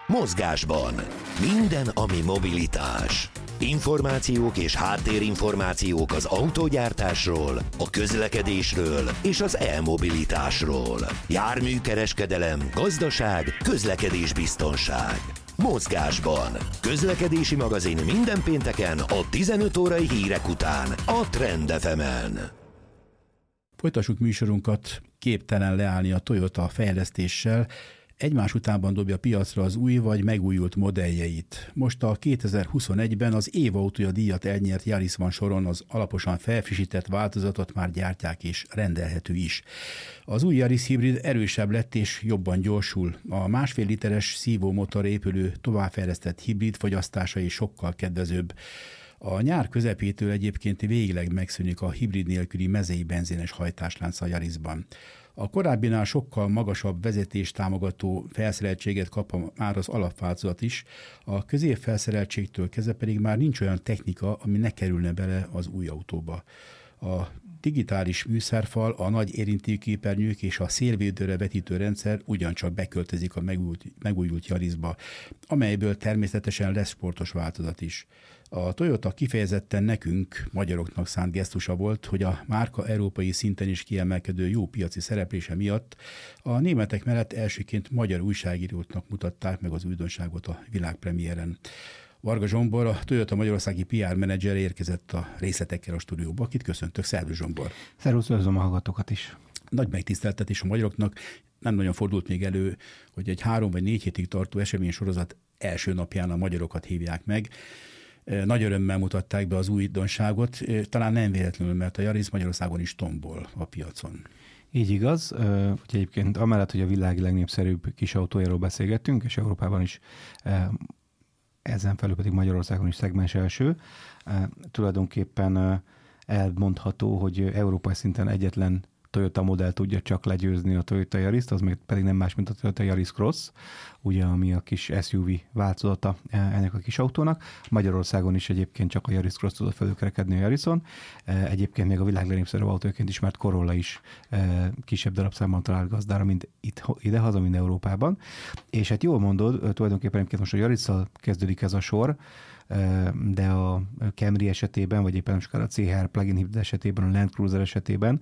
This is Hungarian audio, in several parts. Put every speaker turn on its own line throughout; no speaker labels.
Mozgásban. Minden, ami mobilitás. Információk és háttérinformációk az autógyártásról, a közlekedésről és az e-mobilitásról. Járműkereskedelem, gazdaság, közlekedésbiztonság. Mozgásban. Közlekedési magazin minden pénteken a 15 órai hírek után a Trend FM-en.
Folytassuk műsorunkat, képtelen leállni a Toyota fejlesztéssel, egymás utánban dobja piacra az új vagy megújult modelljeit. Most a 2021-ben az évautója díjat elnyert Yaris van soron, az alaposan felfrissített változatot már gyártják és rendelhető is. Az új Yaris hibrid erősebb lett és jobban gyorsul. A 1,5 literes szívómotorra épülő továbbfejlesztett hibrid fogyasztása is sokkal kedvezőbb. A nyár közepétől egyébként végleg megszűnik a hibrid nélküli mezei benzines hajtáslánc a Yarisban. A korábbinál sokkal magasabb vezetést támogató felszereltséget kap már az alapváltozat is, a középfelszereltségtől kezdve pedig már nincs olyan technika, ami ne kerülne bele az új autóba. A digitális műszerfal, a nagy érintőképernyők és a szélvédőre vetítő rendszer ugyancsak beköltözik a megújult Yarisba, amelyből természetesen lesz sportos változat is. A Toyota kifejezetten nekünk, magyaroknak szánt gesztusa volt, hogy a márka európai szinten is kiemelkedő jó piaci szereplése miatt a németek mellett elsőként magyar újságíróknak mutatták meg az újdonságot a világpremiéren. Varga Zsombor, a Toyota magyarországi PR menedzser érkezett a részletekkel a stúdióba, akit köszöntök. Szervusz Zsombor!
Szervusz, üdvözlöm a hallgatókat is!
Nagy megtiszteltetés a magyaroknak. Nem nagyon fordult még elő, hogy egy 3 vagy 4 hétig tartó eseménysorozat első napján a magyarokat hívják meg. Nagy örömmel mutatták be az újdonságot, talán nem véletlenül, mert a Yaris Magyarországon is tombol a piacon.
Így igaz, hogy egyébként amellett, hogy a világ legnépszerűbb kis autójáról beszélgettünk, és Európában is ezen felül pedig Magyarországon is szegmens első, tulajdonképpen elmondható, hogy európai szinten egyetlen Toyota modell tudja csak legyőzni a Toyota Yarist, az pedig nem más, mint a Toyota Yaris Cross, ugye, ami a kis SUV változata ennek a kis autónak. Magyarországon is egyébként csak a Yaris Cross tudott felülkerekedni a Yarison. Egyébként még a világ legnépszerűbb autóként ismert Corolla is kisebb darabszámban talált gazdára, mint idehaza, mint Európában. És hát jól mondod, tulajdonképpen most a Yarisszal kezdődik ez a sor, de a Camry esetében, vagy éppen most a CHR plug-in hibrid esetében, a Land Cruiser esetében,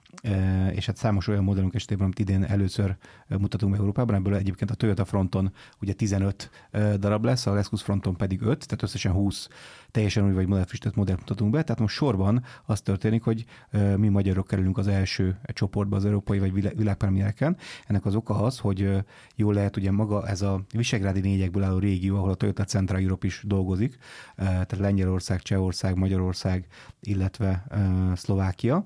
és hát számos olyan modellünk esetében, amit idén először mutatunk Európában, ebből egyébként a Toyota fronton ugye 15 darab lesz, a Lexus fronton pedig 5, tehát összesen 20 teljesen új vagy modellfrissített modellt mutatunk be, tehát most sorban az történik, hogy mi magyarok kerülünk az első csoportba az európai vagy világpremiereken. Ennek az oka az, hogy jól lehet ugye maga ez a visegrádi négyekből álló régió, ahol a Toyota Central Europe is dolgozik, tehát Lengyelország, Csehország, Magyarország, illetve Szlovákia.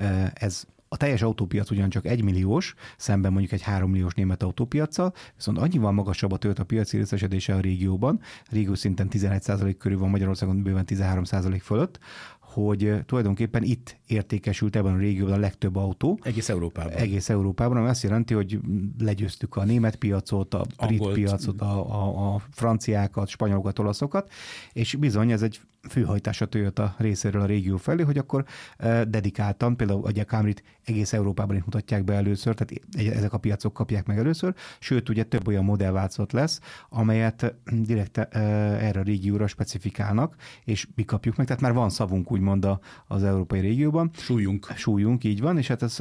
Ez a teljes autópiac ugyancsak 1 milliós, szemben mondjuk egy 3 milliós német autópiaccal, viszont annyival magasabb a Toyota piaci részesedése a régióban, régió szinten 11% körül van, Magyarországon bőven 13% fölött, hogy tulajdonképpen itt értékesült ebben a régióban a legtöbb autó.
Egész Európában.
Egész Európában, ami azt jelenti, hogy legyőztük a német piacot, a brit piacot, a franciákat, spanyolokat, olaszokat, és bizony ez egy főhajtás a Toyota részéről a régió felé, hogy akkor dedikáltan, például a Camryt egész Európában is mutatják be először, tehát ezek a piacok kapják meg először, sőt ugye több olyan modellváltozat lesz, amelyet direkt erre a régióra specifikálnak, és mi kapjuk meg, tehát már van szavunk úgymond az európai régióban. Súlyunk, így van, és hát ez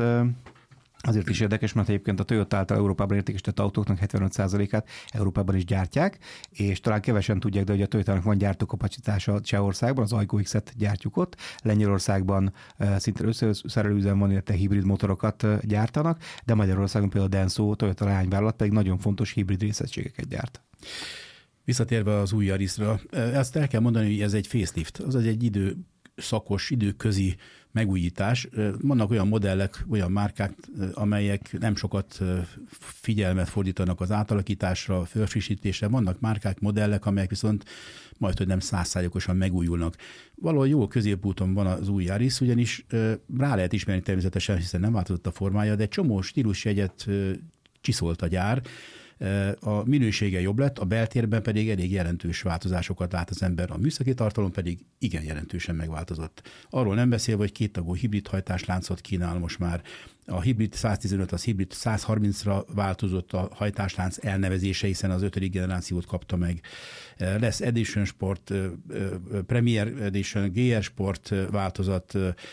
azért is érdekes, mert egyébként a Toyota által Európában értékesített autóknak 75%-át Európában is gyártják, és talán kevesen tudják, de hogy a Toyotának van gyártókapacitása Csehországban, az Aygo X-et gyártjuk ott, Lengyelországban szinte összeszerelőüzem van, illetve hibrid motorokat gyártanak, de Magyarországon például a Denso Toyota leányvállalat pedig nagyon fontos hibrid részegységeket gyárt.
Visszatérve az új Yarisra, azt el kell mondani, hogy ez egy facelift, azaz egy időszakos, időközi megújítás. Vannak olyan modellek, olyan márkák, amelyek nem sokat figyelmet fordítanak az átalakításra, felfrissítésre. Vannak márkák, modellek, amelyek viszont majdhogy nem 100%-osan megújulnak. Valahol jó középúton van az új Yaris, ugyanis rá lehet ismerni természetesen, hiszen nem változott a formája, de csomó stílusjegyet csiszolt a gyár. A minősége jobb lett, a beltérben pedig elég jelentős változásokat lát az ember, a műszaki tartalom pedig igen jelentősen megváltozott. Arról nem beszélve, hogy kéttagú hibrid hajtásláncot kínál most már. A hibrid 115 az hibrid 130-ra változott a hajtáslánc elnevezése, hiszen az 5. generációt kapta meg. Lesz Edition Sport, Premier Edition, GR Sport változat,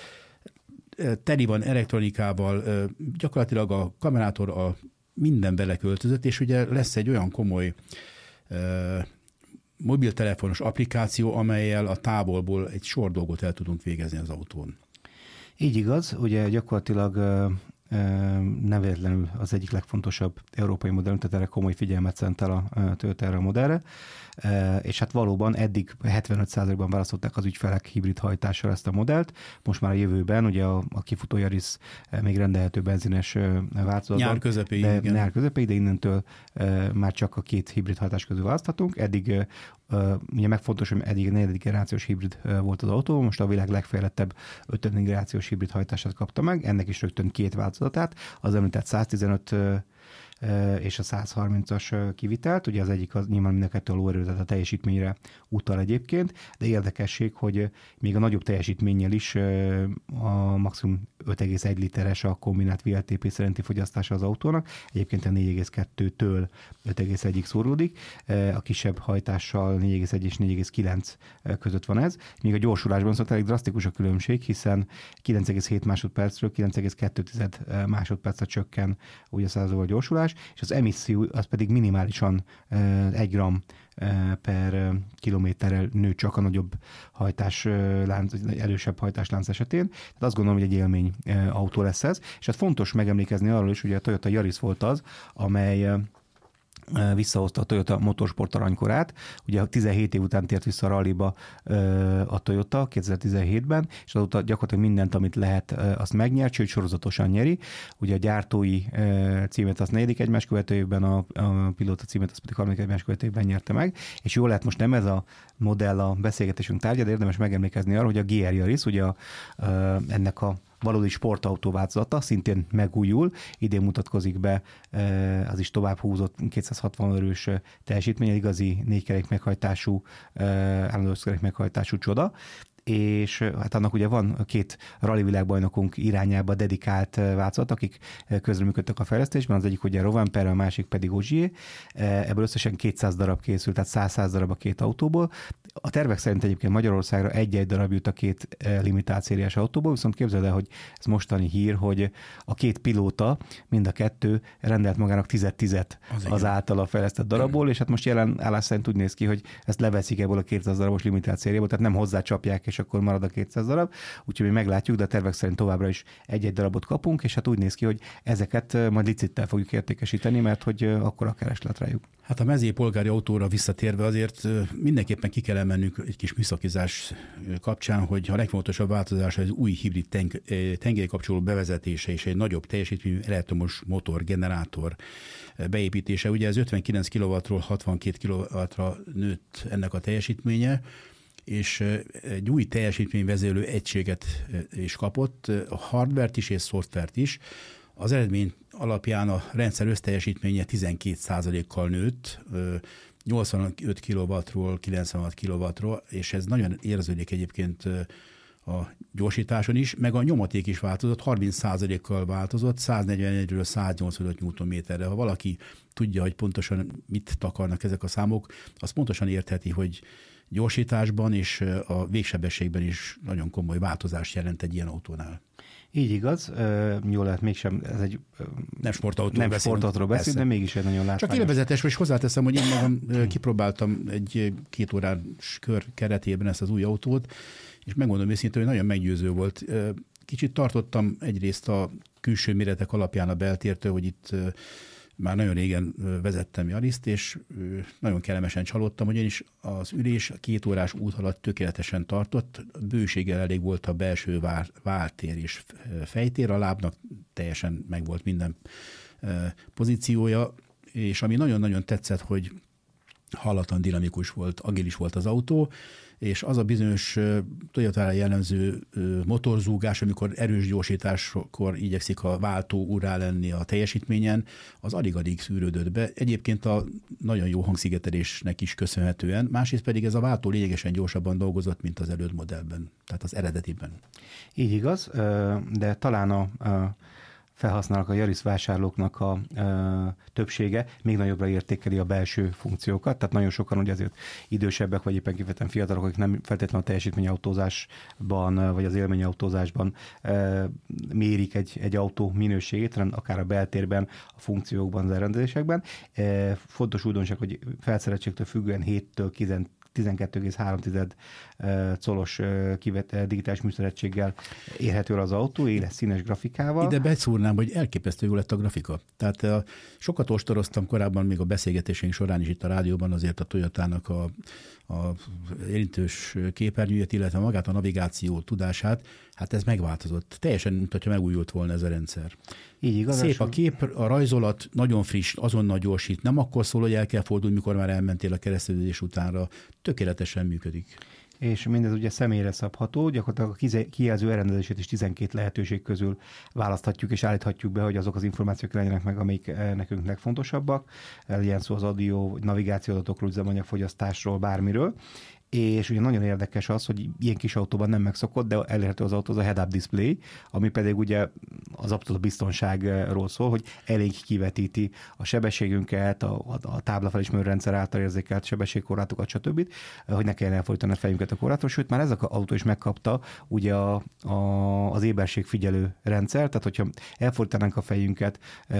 teli van elektronikával, gyakorlatilag a kamerátor a minden beleköltözött, és ugye lesz egy olyan komoly mobiltelefonos applikáció, amellyel a távolból egy sor dolgot el tudunk végezni az autón.
Így igaz, ugye gyakorlatilag nem véletlenül az egyik legfontosabb európai modell, tehát erre komoly figyelmet szentel a Toyota erre a modellre, és hát valóban eddig 75%-ban választották az ügyfelek hibrid hajtással ezt a modellt, most már a jövőben ugye a kifutó Yaris még rendelhető benzines változatban.
Nyár közepéig,
de innentől már csak a két hibrid hajtás közül választhatunk. Eddig ugye megfontos, hogy eddig a 4. generációs hibrid volt az autó, most a világ legfejlettebb 5. generációs hibrid hajtását kapta meg, ennek is rögtön két változatát, az említett 115 és a 130-as kivitelt. Ugye az egyik az nyilván mind a kettő a lóerőt, a teljesítményre utal egyébként, de érdekesség, hogy még a nagyobb teljesítménnyel is a maximum 5,1 literes a kombinált VLTP szerinti fogyasztása az autónak, egyébként a 4,2-től 5,1-ig szóródik, a kisebb hajtással 4,1 és 4,9 között van ez, míg a gyorsulásban szóval elég drasztikus a különbség, hiszen 9,7 másodpercről 9,2 másodpercre csökken ugye a százalékos gyorsulás, és az emisszió az pedig minimálisan 1 gram per kilométerrel nő csak a nagyobb hajtáslánc, erősebb hajtáslánc esetén. Tehát azt gondolom, hogy egy élmény autó lesz ez. És hát fontos megemlékezni arról is, hogy a Toyota Yaris volt az, amely visszahozta a Toyota motorsport aranykorát. Ugye 17 év után tért vissza a rallyba a Toyota 2017-ben, és azóta gyakorlatilag mindent, amit lehet, azt megnyert, sőt sorozatosan nyeri. Ugye a gyártói címet az 4. egymás követő évben, a pilóta címet az pedig 3. egymás követő évben nyerte meg, és jól lehet, most nem ez a modell a beszélgetésünk tárgya, de érdemes megemlékezni arra, hogy a GR Yaris, ugye ennek a valódi sportautó változata, szintén megújul, idén mutatkozik be, az is tovább húzott 260 erős teljesítmény, igazi 4 kerék meghajtású, állandó kerék meghajtású csoda, és hát annak ugye van 2 rally világbajnokunk irányába dedikált változat, akik közreműködtek a fejlesztésben, az egyik ugye Rovanpera, a másik pedig Ogier. Ebből összesen 200 darab készült, tehát 100 darab a 2 autóból. A tervek szerint egyébként Magyarországra egy-egy darab jut a 2 limitált szériás autóból, viszont képzeld el, hogy ez mostani hír, hogy a 2 pilóta, mind a 2 rendelt magának 10-10 az általa fejlesztett darabból, és hát most jelen állás szerint úgy néz ki, hogy ezt leveszik ebből a 200 darabos limitált szériából, tehát nem hozzácsapják, és akkor marad a 200 darab, úgyhogy mi meglátjuk, de a tervek szerint továbbra is egy-egy darabot kapunk, és hát úgy néz ki, hogy ezeket majd licittel fogjuk értékesíteni, mert hogy akkor a kereslet rájuk.
Hát a mezőpolgári autóra visszatérve azért mindenképpen ki kell emelnünk egy kis műszakizás kapcsán, hogy a legfontosabb változás az új hibrid tengerkapcsoló bevezetése és egy nagyobb teljesítményű elektromos motor, generátor beépítése. Ugye ez 59 kW-ról 62 kW-ra nőtt ennek a teljesítménye, és egy új teljesítményvezérlő egységet is kapott, a hardvert is és szoftvert is. Az eredmény alapján a rendszer összteljesítménye 12%-kal nőtt, 85 kW-ról 96 kW-ról, és ez nagyon érződik egyébként a gyorsításon is, meg a nyomaték is változott, 30%-kal változott, 141-ről 185 Nm-re. Ha valaki tudja, hogy pontosan mit takarnak ezek a számok, az pontosan értheti, hogy gyorsításban és a végsebességben is nagyon komoly változást jelent egy ilyen autónál.
Így igaz, jól lehet, mégsem ez egy
nem sportautóról beszélünk,
de mégis egy nagyon látványos.
Csak élvezetes, és hozzáteszem, hogy én magam kipróbáltam egy 2 órás kör keretében ezt az új autót, és megmondom őszintén, hogy nagyon meggyőző volt. Kicsit tartottam egyrészt a külső méretek alapján a beltértől, hogy itt már nagyon régen vezettem Yarist, és nagyon kellemesen csalódtam, ugyanis az ülés a 2 órás út alatt tökéletesen tartott, bőséggel elég volt a belső váltér és fejtér, a lábnak teljesen megvolt minden pozíciója, és ami nagyon-nagyon tetszett, hogy hallatlan dinamikus volt, agilis volt az autó, és az a bizonyos Toyotára jellemző motorzúgás, amikor erős gyorsításkor igyekszik a váltó urrá lenni a teljesítményen, az alig-alig szűrődött be. Egyébként a nagyon jó hangszigetelésnek is köszönhetően, másrészt pedig ez a váltó lényegesen gyorsabban dolgozott, mint az előtt modellben, tehát az eredetiben.
Így igaz, de talán a felhasználók, a Yaris vásárlóknak a többsége még nagyobbra értékeli a belső funkciókat, tehát nagyon sokan ugye azért idősebbek, vagy éppen kifejezetten fiatalok, akik nem feltétlenül a teljesítményautózásban, vagy az élményautózásban mérik egy autó minőségét, hanem akár a beltérben, a funkciókban, az elrendezésekben. Fontos újdonság, hogy felszereltségtől függően 7-től 12,3 colos digitális műszerettséggel érhető el az autó, éles színes grafikával.
Ide beszúrnám, hogy elképesztő jó lett a grafika. Tehát sokat ostoroztam korábban, még a beszélgetéseink során is itt a rádióban azért a Toyotának a érintős képernyőjét, illetve magát a navigáció tudását, hát ez megváltozott. Teljesen, mint hogyha megújult volna ez a rendszer.
Így igaz.
Szép a kép, a rajzolat nagyon friss, azonnal gyorsít. Nem akkor szól, hogy el kell fordulni, mikor már elmentél a kereszteződés utánra. Tökéletesen működik.
És mindez ugye személyre szabható, gyakorlatilag a kijelző elrendezését is 12 lehetőség közül választhatjuk és állíthatjuk be, hogy azok az információk legyenek meg, amik nekünk legfontosabbak. Legyen szó az audio, navigáció adatokról, üzemanyagfogyasztásról, bármiről. És ugye nagyon érdekes az, hogy ilyen kis autóban nem megszokott, de elérhető az autó, az a head-up display, ami pedig ugye az abszolút biztonságról szól, hogy elég kivetíti a sebességünket, a táblafelismerő rendszer által érzékelt sebességkorlátokat, stb., hogy ne kelljen elfordítani a fejünket a korlátról, sőt már ez az autó is megkapta ugye az éberségfigyelő rendszer, tehát hogyha elfordítanánk a fejünket,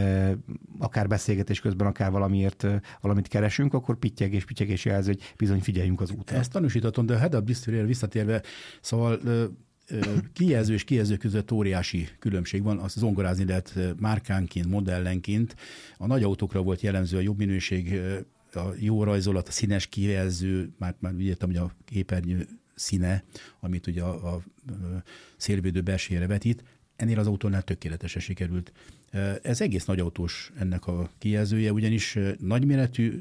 akár beszélgetés közben, akár valamit keresünk, akkor pittyegés jelzi, hogy bizony figyeljünk az útra.
Ezt tanúsítatom, de a head-up display-re visszatérve, szóval kijelző és kijelző között óriási különbség van, azt zongorázni lehet márkánként, modellenként. A nagy autókra volt jellemző a jobb minőség, a jó rajzolat, a színes kijelző, már úgy értem, hogy a képernyő színe, amit ugye a szélvédő belsejére vetít, ennél az autónál tökéletesen sikerült. Ez egész nagy autós ennek a kijelzője, ugyanis nagyméretű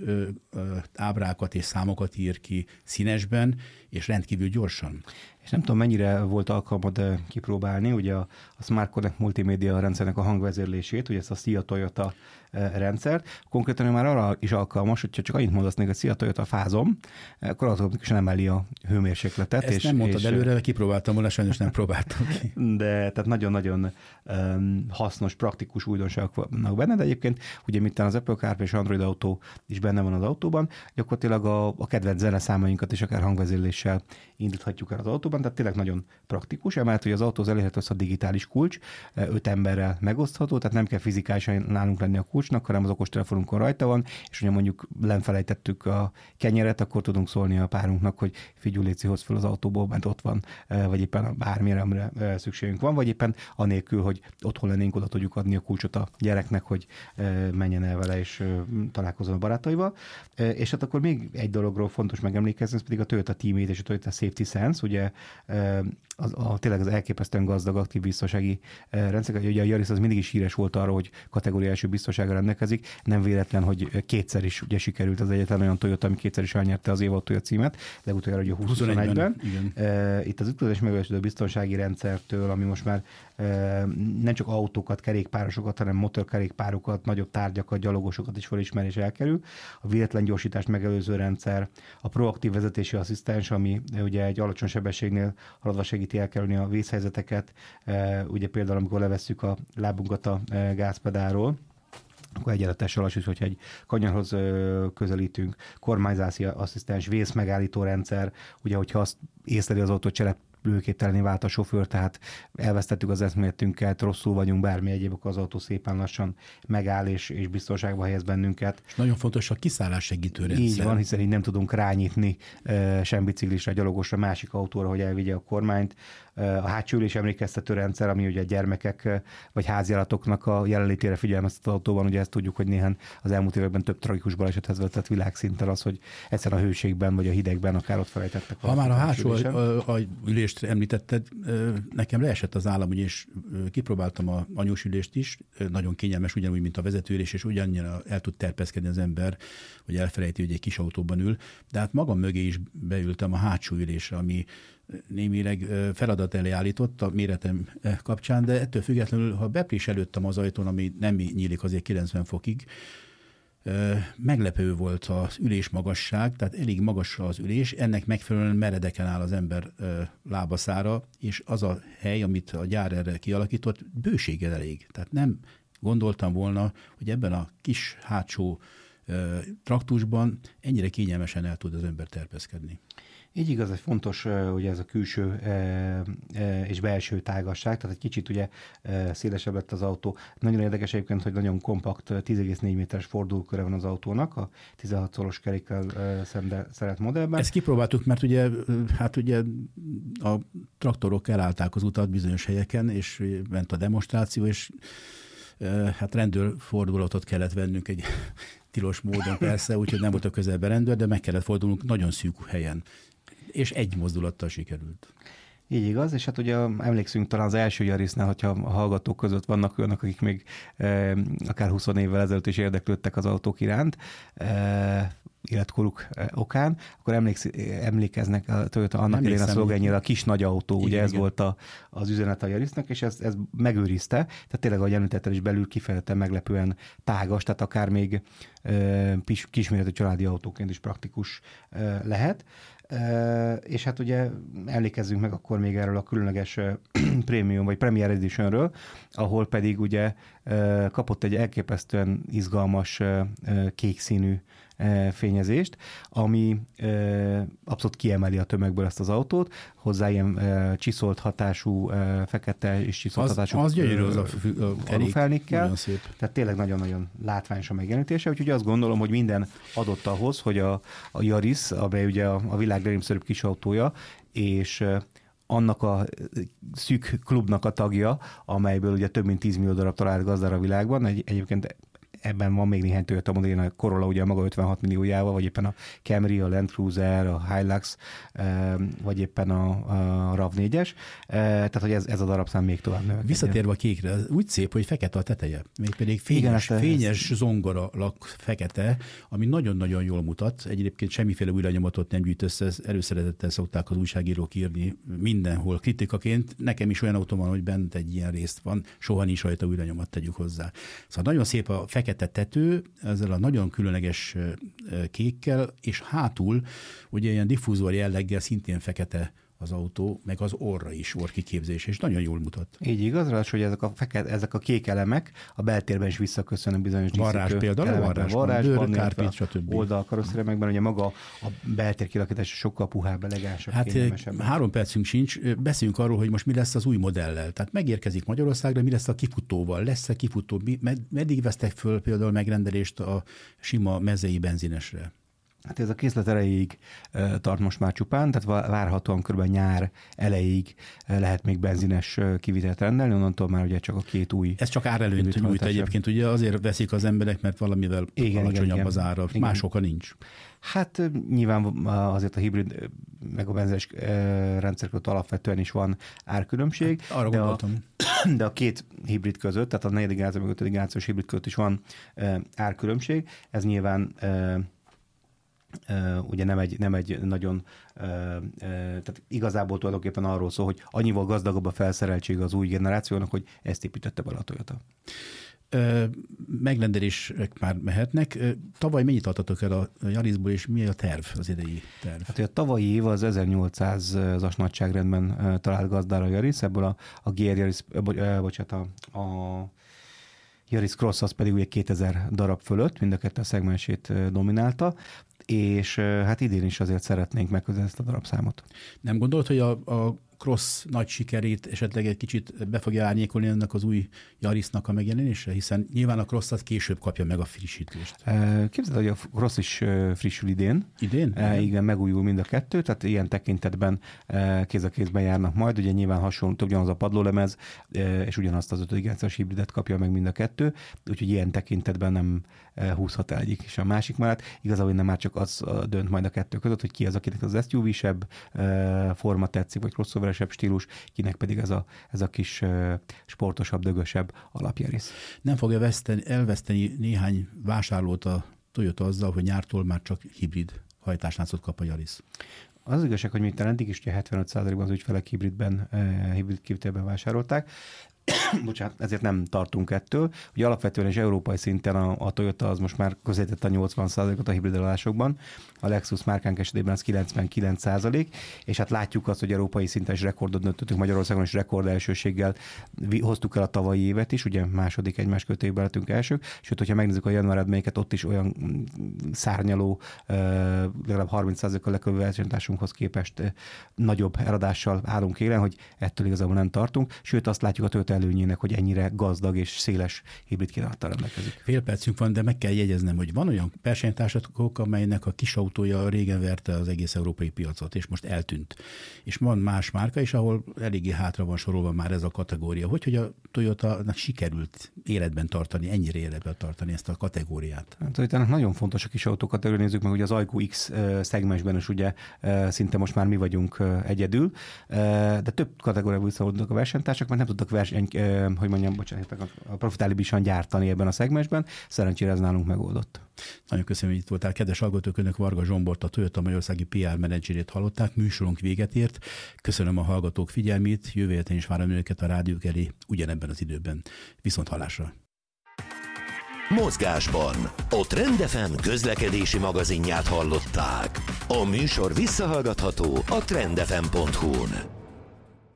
ábrákat és számokat ír ki színesben, és rendkívül gyorsan.
És nem tudom, mennyire volt alkalmad kipróbálni, ugye a Smart Connect multimédia rendszernek a hangvezérlését, ugye ezt a Szia Toyota rendszert. Konkrétan már arra is alkalmas, hogyha csak annyit mondasz neki, hogy Szia Toyota, fázom, akkor automatikusan emeli a hőmérsékletet.
Ezt nem mondtad előre, kipróbáltam volna, sajnos nem próbáltam ki.
De tehát nagyon-nagyon hasznos, praktikus újdonságok vannak benne, de egyébként ugye miután az Apple CarPlay és Android Auto is benne van az autóban, gyakorlatilag a kedvenc zeneszámainkat is akár hangvezérléssel indíthatjuk el az autóban, tehát tényleg nagyon praktikus, emellett, hogy az autó elérhető az a digitális kulcs, 5 emberrel megosztható, tehát nem kell fizikálisan nálunk lenni a kulcsnak, hanem az okostelefonunkon rajta van, és ugye mondjuk lenfelejtettük a kenyeret, akkor tudunk szólni a párunknak, hogy figyelj, léci, hozz fel az autóból, mert ott van, vagy éppen bármire, amire szükségünk van, vagy éppen anélkül, hogy otthon lennénk, oda tudjuk adni a kulcsot a gyereknek, hogy menjen el vele és találkozzon a barátaival. És hát akkor még egy dologról fontos megemlékezni, ez pedig a Toyota Teammate és a Toyota Safety Sense, ugye tényleg az elképesztően gazdag aktív biztonsági rendszer. Ugye a Yaris az mindig is híres volt arra, hogy kategória első biztonsággal rendelkezik. Nem véletlen, hogy kétszer is ugye sikerült az egyetlen olyan Toyota, ami kétszer is elnyerte az évautója címet, legutoljára ugye 2021-ben. Itt az ütközés megelőző biztonsági rendszertől, ami most már nem csak autókat, kerékpárosokat, hanem motorkerékpárokat, nagyobb tárgyakat, gyalogosokat is felismer és elkerül. A véletlen gyorsítást megelőző rendszer, a proaktív vezetési asszisztens, ami ugye egy alacsony sebességnél haladva segíti elkerülni a vészhelyzeteket, ugye például amikor levesszük a lábunkat a gázpedálról, akkor egyenletesen lassít, hogyha egy kanyarhoz közelítünk, kormányzási asszisztens, vészmegállító rendszer, ugye hogyha azt észleli az autó repülőképtelenné vált a sofőr, tehát elvesztettük az eszméletünket, rosszul vagyunk, bármi egyéb, akkor az autó szépen lassan megáll és biztonságba helyez bennünket.
És nagyon fontos a kiszállás segítő rendszer.
Így van, hiszen így nem tudunk rányitni sem biciklisre, gyalogosra, másik autóra, hogy elvigye a kormányt. A hátsó ülés emlékeztető rendszer, ami ugye a gyermekek vagy háziállatoknak a jelenlétére figyelmeztet az autóban, ugye ezt tudjuk, hogy néhány az elmúlt években több tragikus balesethez vezetett világszinten az, hogy egyszerűen a hőségben vagy a hidegben akár ott felejtettek.
Ha már a hátsó ülés ülést említetted, nekem leesett az állam, és kipróbáltam a anyós ülést is, nagyon kényelmes, ugyanúgy, mint a vezetőülés, és ugyannyira el tud terpeszkedni az ember, hogy elfelejti, hogy egy kis autóban ül, de hát magam mögé is beültem a hátsó ülésre, ami némileg feladat elé állított a méretem kapcsán, de ettől függetlenül, ha bepréselődtem az ajtón, ami nem nyílik azért 90 fokig, meglepő volt az ülés magasság, tehát elég magas az ülés, ennek megfelelően meredeken áll az ember lábaszára, és az a hely, amit a gyár erre kialakított, bőséggel elég. Tehát nem gondoltam volna, hogy ebben a kis hátsó traktusban ennyire kényelmesen el tud az ember terpeszkedni.
Így igaz, egy fontos ugye ez a külső és belső tágasság, tehát egy kicsit ugye szélesebb lett az autó. Nagyon érdekes egyébként, hogy nagyon kompakt 10,4 méteres fordulóköre van az autónak, a 16 szoros kerékkel szeret modellben.
Ezt kipróbáltuk, mert ugye a traktorok elállták az utat bizonyos helyeken, és ment a demonstráció, és hát rendőrfordulatot kellett vennünk egy tilos módon persze, úgyhogy nem volt a közelben rendőr, de meg kellett fordulnunk nagyon szűk helyen. És egy mozdulattal sikerült.
Így igaz, és hát ugye emlékszünk talán az első Yarisnál, hogyha a hallgatók között vannak olyanok, akik még akár 20 évvel ezelőtt is érdeklődtek az autók iránt, életkoruk okán, akkor emlékeznek a Toyota annak idején a szlogenjére, a kis nagy autó, igen, ugye ez volt az üzenet a Yarisnak, és ez megőrizte, tehát tényleg, ahogy említetted is, belül kifejezetten meglepően tágas, tehát akár még kisméretű családi autóként is praktikus lehet. És hát ugye emlékezzünk meg akkor még erről a különleges Premium vagy Premier Editionről, ahol pedig ugye kapott egy elképesztően izgalmas kék színű fényezést, ami abszolút kiemeli a tömegből ezt az autót, hozzá ilyen csiszolt hatású, fekete és csiszolt hatású
az gyönyörű az a
alufelnikkel. Tehát tényleg nagyon-nagyon látványos a megjelenítése, úgyhogy azt gondolom, hogy minden adott ahhoz, hogy a Yaris, amely ugye a világ legnépszerűbb kis autója, és annak a szűk klubnak a tagja, amelyből ugye több mint 10 millió darab talált gazdára a világban, egyébként ebben van még néhány Toyota modell, a Corolla ugye a maga 56 milliójával, vagy éppen a Camry, a Land Cruiser, a Hilux, vagy éppen a RAV4-es. Tehát, hogy ez a darabszám még tovább növekedjen.
Visszatérve a kékre, úgy szép, hogy fekete a teteje. Mégpedig fényes zongora lak fekete, ami nagyon-nagyon jól mutat. Egyébként semmiféle új lenyomatot nem gyűjt össze, előszeretettel szokták az újságírók írni mindenhol kritikaként. Nekem is olyan autó van, hogy bent egy ilyen részt van, soha nincs rajta új lenyomat, tegyük hozzá. Szóval nagyon szép a fekete tető, ezzel a nagyon különleges kékkel, és hátul ugye ilyen diffúzor jelleggel szintén fekete az autó, meg az orra is, orrkiképzés, és nagyon jól mutat.
Így igaz, hogy ezek a kék elemek a beltérben is visszaköszönnek bizonyos
varrás például, varrás, kárpit, stb.
Oldalkarosszélemekben, ugye maga a beltér kilakítása sokkal puhább, elegánsabb,
hát kényelmesebb. 3 percünk sincs, beszéljünk arról, hogy most mi lesz az új modellel. Tehát megérkezik Magyarországra, mi lesz a kifutóval, lesz-e kifutó, meddig vesztek föl például megrendelést a sima mezei benzinesre?
Hát ez a készlet erejéig tart most már csupán, tehát várhatóan kb. Nyár elejéig lehet még benzines kivitelt rendelni, onnantól már ugye csak a 2 új.
Ez csak árelőnyt nyújt egyébként, ugye azért veszik az emberek, mert valamivel alacsonyabb az ára, más oka nincs.
Hát nyilván azért a hibrid meg a benzines rendszer között alapvetően is van árkülönbség.
Hát, arra gondoltam.
De a 2 hibrid között, tehát a 4. generáció meg 5. generációs hibrid között is van árkülönbség. Ez nyilván ugye nem egy nagyon, tehát igazából tulajdonképpen arról szól, hogy annyival gazdagabb a felszereltsége az új generációnak, hogy ezt építette bele a Toyota.
Megrendelések már mehetnek. Tavaly mennyit adtatok el a Yarisból, és mi a terv, az idei terv?
Hát a tavalyi év az 1800-as nagyságrendben talált gazdára a Yaris, ebből a GR Yaris, a Yaris Cross az pedig ugye 2000 darab fölött, mind a 2 szegmensét dominálta, és hát idén is azért szeretnénk megközelíteni ezt a darabszámot.
Nem gondolod, hogy a Cross nagy sikerét esetleg egy kicsit be fogja árnyékolni ennek az új Yarisnak a megjelenése? Hiszen nyilván a Cross az később kapja meg a frissítést.
Képzeld, hogy a Cross is frissül idén.
Idén?
Igen, megújul mind a 2, tehát ilyen tekintetben kéz a kézben járnak majd. Ugye nyilván hasonló, ugyanaz a padlólemez, és ugyanazt az 5. generációs hibridet kapja meg mind a 2, úgyhogy ilyen tekintetben nem húzhat el egyik és a másik mellett. Igazából nem már csak az dönt majd a 2 között, hogy ki az, akinek az SUV-sebb forma tetszik, vagy crossover konvencionálisabb stílus, kinek pedig ez a kis sportosabb, dögösebb alapjaris.
Nem fogja elveszteni néhány vásárlót a Toyota azzal, hogy nyártól már csak hibrid hajtásláncot kap a Yaris?
Az igazság, hogy még eddig is 75%-ban az ügyfelek hibridben vásárolták. Bocsánat, ezért nem tartunk ettől. Ugye alapvetően és európai szinten a Toyota az most már közelített a 80%-ot a hibrid eladásokban, a Lexus márkánk esetében az 99%, és hát látjuk azt, hogy európai szinten is rekordot döntöttünk Magyarországon, és rekord elsőséggel hoztuk el a tavalyi évet is, ugye második egymás kötőjében lettünk elsők, sőt, hogyha megnézzük a január eredményeket, ott is olyan szárnyaló, legalább 30%-kal lekövő versenytársunkhoz képest nagyobb eladással állunk élen, hogy ettől igazából nem tartunk, sőt azt látjuk a Toyota előnyének, hogy ennyire gazdag és széles hibrid kínálattal rendelkezik.
Fél percünk van, de meg kell jegyeznem, hogy van olyan versenytársatok, amelynek a kis autója régen verte az egész európai piacot, és most eltűnt. És van más márka is, ahol eléggé hátra van sorolva már ez a kategória. Hogy a Toyotának sikerült ennyire életben tartani ezt a kategóriát?
A Toyotának nagyon fontos a kis autókategória, nézzük meg, hogy az Aygo X szegmensben is ugye szinte most már mi vagyunk egyedül, de több kategóriában visszavonultak a versenytársak, mert nem tudtak a profitálisan gyártani ebben a szegmensben. Szerencsére ez nálunk megoldott.
Nagyon köszönöm, hogy itt voltál. Kedves hallgatók, önök Varga Zsombort, a Toyota Magyarországi PR menedzserét hallották. Műsorunk véget ért. Köszönöm a hallgatók figyelmét. Jövő héten is várom önöket a rádiók elé ugyanebben az időben. Viszont hallásra.
Mozgásban a Trend FM közlekedési magazinját hallották. A műsor visszahallgatható a trendfm.hu-n.